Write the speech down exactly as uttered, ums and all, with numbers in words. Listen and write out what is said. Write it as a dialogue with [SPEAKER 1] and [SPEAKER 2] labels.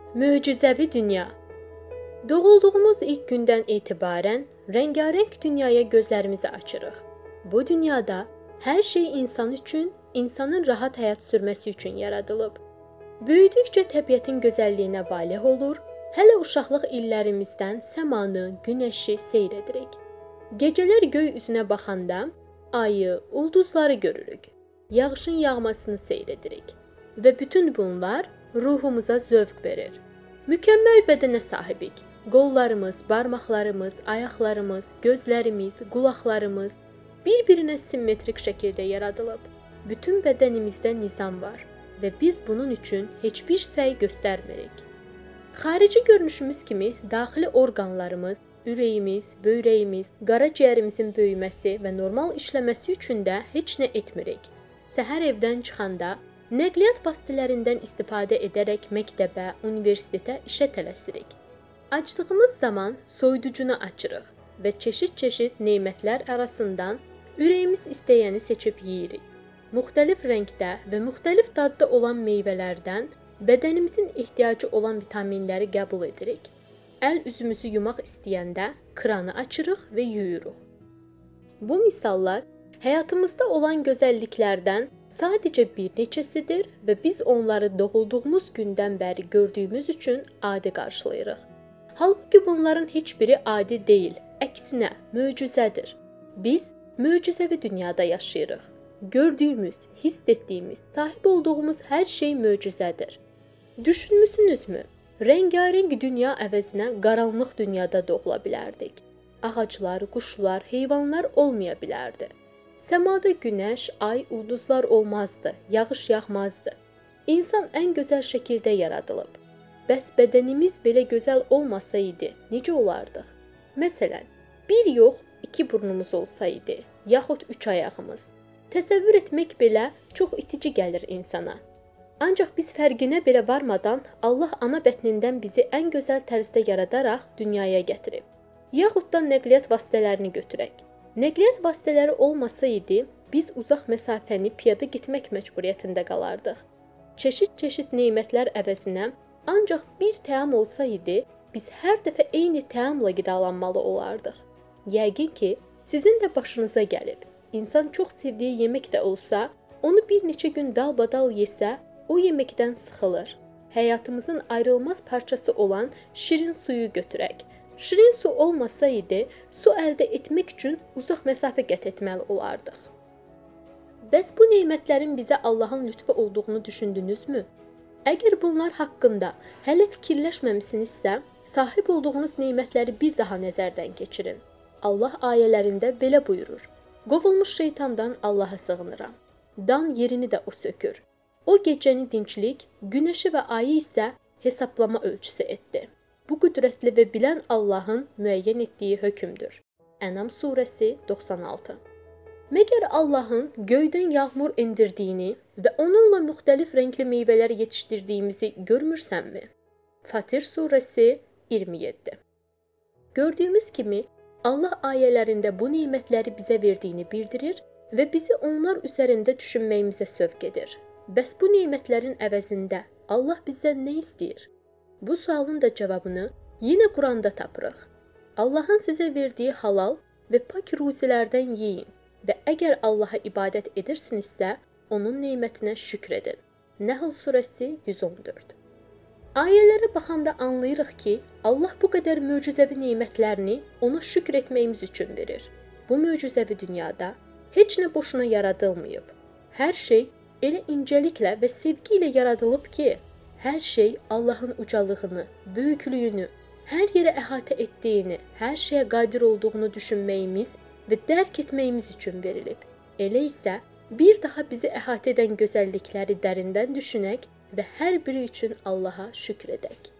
[SPEAKER 1] Möcüzəvi dünya. Doğulduğumuz ilk gündən etibarən rəngarəng dünyaya gözlərimizi açırıq. Bu dünyada hər şey insan üçün, insanın rahat həyat sürməsi üçün yaradılıb. Böyüdükcə təbiətin gözəlliyinə valeh olur, hələ uşaqlıq illərimizdən səmanı, günəşi seyr edirik. Gecələr göy üzünə baxanda ayı, ulduzları görürük. Yağışın yağmasını seyr edirik. Və bütün bunlar ruhumuza zövq verir. Mükəmməl bədənə sahibik. Qollarımız, barmaqlarımız, ayaqlarımız, gözlərimiz, qulaqlarımız bir-birinə simmetrik şəkildə yaradılıb. Bütün bədənimizdə nizam var və biz bunun üçün heç bir səy göstərmirik. Xarici görünüşümüz kimi daxili orqanlarımız, ürəyimiz, böyrəyimiz, qaraciyərimizin böyüməsi və normal işləməsi üçün də heç nə etmirik. Səhər evdən çıxanda nəqliyyat vasitələrindən istifadə edərək məktəbə, universitetə, işə tələsirik. Acdığımız zaman soyuducunu açırıq və çeşid-çeşid nemətlər arasından ürəyimiz istəyəni seçib yeyirik. Müxtəlif rəngdə və müxtəlif dadda olan meyvələrdən bədənimizin ehtiyacı olan vitaminləri qəbul edirik. Əl üzümüzü yumaq istəyəndə kranı açırıq və yuyuruq. Bu misallar həyatımızda olan gözəlliklərdən sadəcə bir neçəsidir və biz onları doğulduğumuz gündən bəri gördüyümüz üçün adi qarşılayırıq. Halbuki bunların heç biri adi deyil, əksinə möcüzədir. Biz möcüzəvi dünyada yaşayırıq. Gördüyümüz, hiss etdiyimiz, sahib olduğumuz hər şey möcüzədir. Düşünmüsünüzmü? Rəngarəng dünya əvəzinə qaranlıq dünyada doğula bilərdik. Ağaclar, quşlar, heyvanlar olmaya bilərdi. Səmada günəş, ay, ulduzlar olmazdı, yağış yağmazdı. İnsan ən gözəl şəkildə yaradılıb. Bəs bədənimiz belə gözəl olmasaydı, necə olardıq? Məsələn, bir yox, iki burnumuz olsaydı, yaxud üç ayağımız. Təsəvvür etmək belə çox itici gəlir insana. Ancaq biz fərqinə belə varmadan Allah ana bətnindən bizi ən gözəl tərzdə yaradaraq dünyaya gətirib. Yaxud da nəqliyyat vasitələrini götürək. Nəqliyyat vasitələri olmasaydı, biz uzaq məsafəni piyada getmək məcburiyyətində qalardıq. Çeşid-çeşid nemətlər əvəzinə ancaq bir təam olsaydı, biz hər dəfə eyni təamla qidalanmalı olardıq. Yəqin ki, sizin də başınıza gəlib. İnsan çox sevdiyi yemək də olsa, onu bir neçə gün dalbadal yesə, o yeməkdən sıxılır. Həyatımızın ayrılmaz parçası olan şirin suyu götürək. Şirin su olmasaydı, su əldə etmək üçün uzaq məsafə qət etməli olardıq. Bəs bu nemətlərin bizə Allahın lütfü olduğunu düşündünüzmü? Əgər bunlar haqqında hələ fikirləşməmisinizsə, sahib olduğunuz nemətləri bir daha nəzərdən keçirin. Allah ayələrində belə buyurur: Qovulmuş şeytandan Allaha sığınıram. Dan yerini də o sökür. O gecəni dinclik, günəşi və ayı isə hesablama ölçüsü etdi. Bu qüdrətli və bilən Allahın müəyyən etdiyi hökmdür. Ənam surəsi doxsan altı. Məgər Allahın göydən yağmur endirdiyini və onunla müxtəlif rəngli meyvələr yetişdirdiyimizi görmürsənmi? Fatir surəsi iyirmi yeddi. Gördüyümüz kimi, Allah ayələrində bu nemətləri bizə verdiyini bildirir və bizi onlar üzərində düşünməyimizə sövq edir. Bəs bu nemətlərin əvəzində Allah bizdən nə istəyir? Bu sualın da cavabını yenə Quranda tapırıq. Allahın sizə verdiyi halal və pak ruzilərdən yeyin və əgər Allaha ibadət edirsinizsə, onun nemətinə şükr edin. Nəhl surəsi yüz on dörd. Ayələrə baxanda anlayırıq ki, Allah bu qədər möcüzəvi nemətlərini ona şükr etməyimiz üçün verir. Bu möcüzəvi dünyada heç nə boşuna yaradılmayıb. Hər şey elə incəliklə və sevgi ilə yaradılıb ki, hər şey Allahın ucalığını, böyüklüyünü, hər yerə əhatə etdiyini, hər şeyə qadir olduğunu düşünməyimiz və dərk etməyimiz üçün verilib. Elə isə bir daha bizi əhatə edən gözəllikləri dərindən düşünək və hər biri üçün Allaha şükr edək.